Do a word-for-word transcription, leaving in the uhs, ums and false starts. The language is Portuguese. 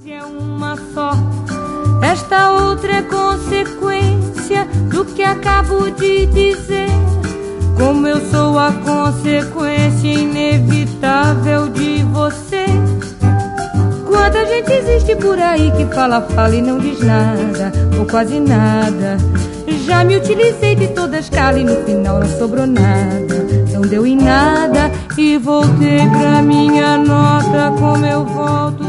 É uma só, esta outra é consequência do que acabo de dizer. Como eu sou a consequência inevitável de você. Quanta gente existe por aí que fala, fala e não diz nada, ou quase nada. Já me utilizei de toda a escala e no final não sobrou nada. Não deu em nada e voltei pra minha nota. Como eu volto